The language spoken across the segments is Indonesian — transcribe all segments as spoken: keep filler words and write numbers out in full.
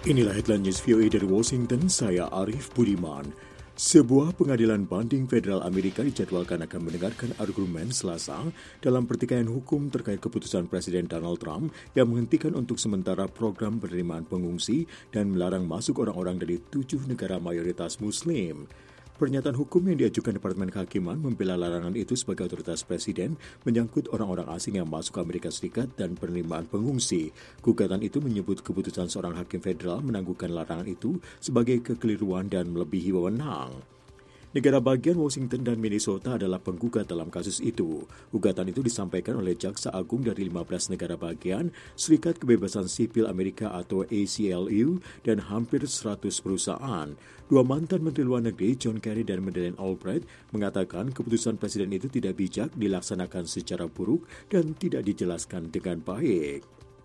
Inilah headline news V O A dari Washington, saya Arif Budiman. Sebuah pengadilan banding federal Amerika dijadwalkan akan mendengarkan argumen Selasa dalam pertikaian hukum terkait keputusan Presiden Donald Trump yang menghentikan untuk sementara program penerimaan pengungsi dan melarang masuk orang-orang dari tujuh negara mayoritas Muslim. Pernyataan hukum yang diajukan Departemen Kehakiman membela larangan itu sebagai otoritas presiden menyangkut orang-orang asing yang masuk ke Amerika Serikat dan penerimaan pengungsi. Gugatan itu menyebut keputusan seorang hakim federal menangguhkan larangan itu sebagai kekeliruan dan melebihi wewenang. Negara bagian Washington dan Minnesota adalah penggugat dalam kasus itu. Gugatan itu disampaikan oleh Jaksa Agung dari lima belas negara bagian, Serikat Kebebasan Sipil Amerika atau A C L U, dan hampir seratus perusahaan. Dua mantan Menteri Luar Negeri, John Kerry dan Madeleine Albright, mengatakan keputusan Presiden itu tidak bijak, dilaksanakan secara buruk, dan tidak dijelaskan dengan baik.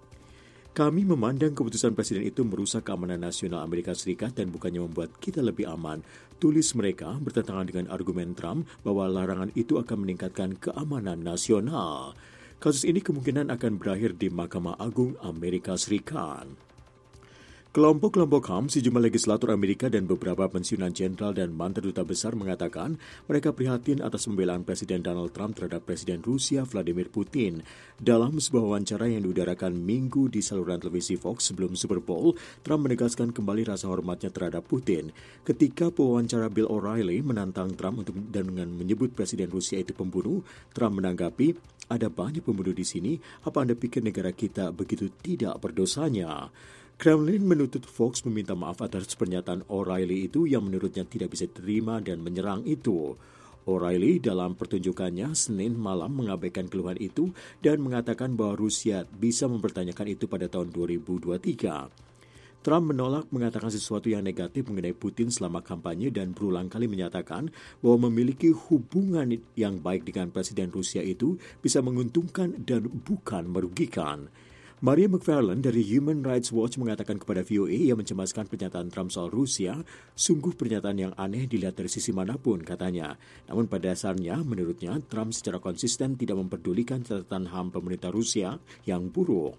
Kami memandang keputusan Presiden itu merusak keamanan nasional Amerika Serikat dan bukannya membuat kita lebih aman. Tulis mereka bertentangan dengan argumen Trump bahwa larangan itu akan meningkatkan keamanan nasional. Kasus ini kemungkinan akan berakhir di Mahkamah Agung Amerika Serikat. Kelompok-kelompok H A M, sejumlah legislator Amerika dan beberapa pensiunan jenderal dan mantan duta besar mengatakan mereka prihatin atas pembelaan Presiden Donald Trump terhadap Presiden Rusia Vladimir Putin. Dalam sebuah wawancara yang diudarakan Minggu di saluran televisi Fox sebelum Super Bowl, Trump menegaskan kembali rasa hormatnya terhadap Putin. Ketika pewawancara Bill O'Reilly menantang Trump untuk dan dengan menyebut Presiden Rusia itu pembunuh, Trump menanggapi, "Ada banyak pembunuh di sini, apa Anda pikir negara kita begitu tidak berdosanya?" Kremlin menuntut Fox meminta maaf atas pernyataan O'Reilly itu yang menurutnya tidak bisa diterima dan menyerang itu. O'Reilly dalam pertunjukannya Senin malam mengabaikan keluhan itu dan mengatakan bahwa Rusia bisa mempertanyakan itu pada tahun dua ribu dua puluh tiga. Trump menolak mengatakan sesuatu yang negatif mengenai Putin selama kampanye dan berulang kali menyatakan bahwa memiliki hubungan yang baik dengan Presiden Rusia itu bisa menguntungkan dan bukan merugikan. Maria McFarland dari Human Rights Watch mengatakan kepada V O A yang mencemaskan pernyataan Trump soal Rusia, sungguh pernyataan yang aneh dilihat dari sisi manapun, katanya. Namun pada dasarnya, menurutnya, Trump secara konsisten tidak memperdulikan catatan H A M pemerintah Rusia yang buruk.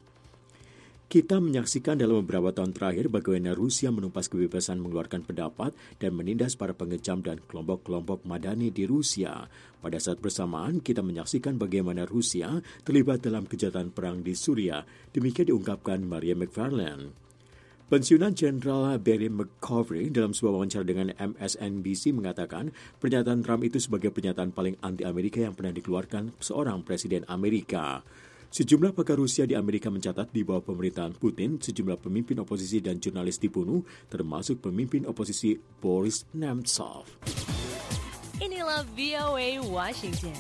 Kita menyaksikan dalam beberapa tahun terakhir bagaimana Rusia menumpas kebebasan mengeluarkan pendapat dan menindas para pengecam dan kelompok-kelompok Madani di Rusia. Pada saat bersamaan, kita menyaksikan bagaimana Rusia terlibat dalam kejahatan perang di Suriah. Demikian diungkapkan Maria McFarland. Pensiunan Jenderal Barry McCovey dalam sebuah wawancara dengan M S N B C mengatakan pernyataan Trump itu sebagai pernyataan paling anti-Amerika yang pernah dikeluarkan seorang presiden Amerika. Sejumlah pakar Rusia di Amerika mencatat di bawah pemerintahan Putin, sejumlah pemimpin oposisi dan jurnalis dibunuh, termasuk pemimpin oposisi Boris Nemtsov. Inilah V O A Washington.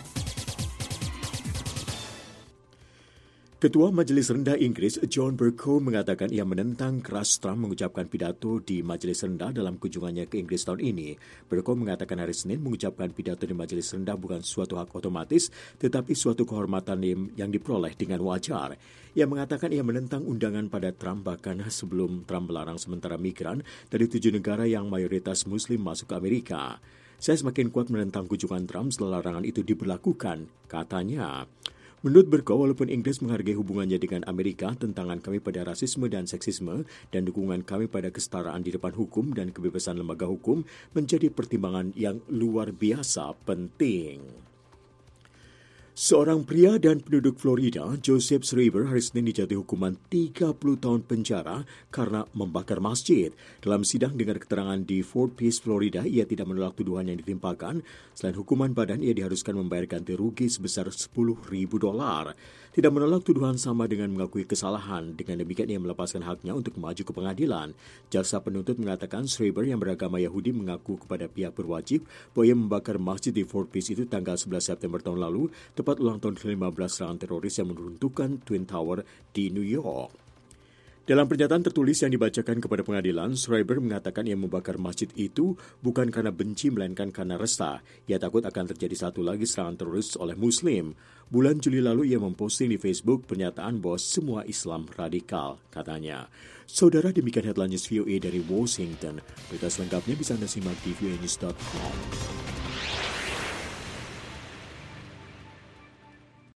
Ketua Majelis Rendah Inggris John Bercow mengatakan ia menentang keras Trump mengucapkan pidato di Majelis Rendah dalam kunjungannya ke Inggris tahun ini. Bercow mengatakan hari Senin mengucapkan pidato di Majelis Rendah bukan suatu hak otomatis, tetapi suatu kehormatan yang diperoleh dengan wajar. Ia mengatakan ia menentang undangan pada Trump bahkan sebelum Trump melarang sementara migran dari tujuh negara yang mayoritas Muslim masuk ke Amerika. Saya semakin kuat menentang kunjungan Trump setelah larangan itu diberlakukan, katanya. Menurut Bercow, walaupun Inggris menghargai hubungannya dengan Amerika, tentangan kami pada rasisme dan seksisme dan dukungan kami pada kesetaraan di depan hukum dan kebebasan lembaga hukum menjadi pertimbangan yang luar biasa penting. Seorang pria dan penduduk Florida, Joseph Schreiber, hari Senin dijatuhi hukuman tiga puluh tahun penjara karena membakar masjid. Dalam sidang dengar keterangan di Fort Pierce, Florida, ia tidak menolak tuduhan yang ditimpakan. Selain hukuman badan, ia diharuskan membayar ganti rugi sebesar sepuluh ribu dolar. Tidak menolak tuduhan sama dengan mengakui kesalahan. Dengan demikian, ia melepaskan haknya untuk maju ke pengadilan. Jaksa penuntut mengatakan Schreiber yang beragama Yahudi mengaku kepada pihak berwajib bahwa ia membakar masjid di Fort Pierce itu tanggal sebelas September tahun lalu, tepat ulang tahun ke lima belas serangan teroris yang meruntuhkan Twin Tower di New York. Dalam pernyataan tertulis yang dibacakan kepada pengadilan, Schreiber mengatakan ia membakar masjid itu bukan karena benci melainkan karena resah. Ia takut akan terjadi satu lagi serangan teroris oleh Muslim. Bulan Juli lalu ia memposting di Facebook pernyataan bahwa semua Islam radikal, katanya. Saudara, demikian headline news V O A dari Washington. Berita selengkapnya bisa Anda simak di v o a news dot com.